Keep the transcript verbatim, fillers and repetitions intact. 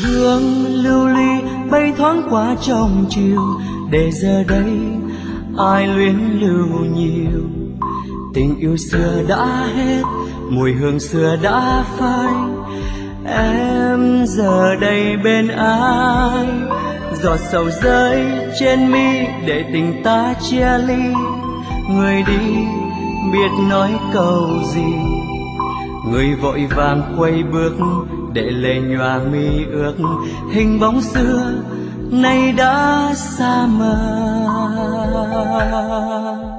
hương lưu ly bay thoáng qua trong chiều, để giờ đây ai luyến lưu nhiều. Tình yêu xưa đã hết, mùi hương xưa đã phai, em giờ đây bên ai? Giọt sầu rơi trên mi để tình ta chia ly, người đi biết nói câu gì, người vội vàng quay bước để lệ nhòa mi ước, hình bóng xưa nay đã xa mờ.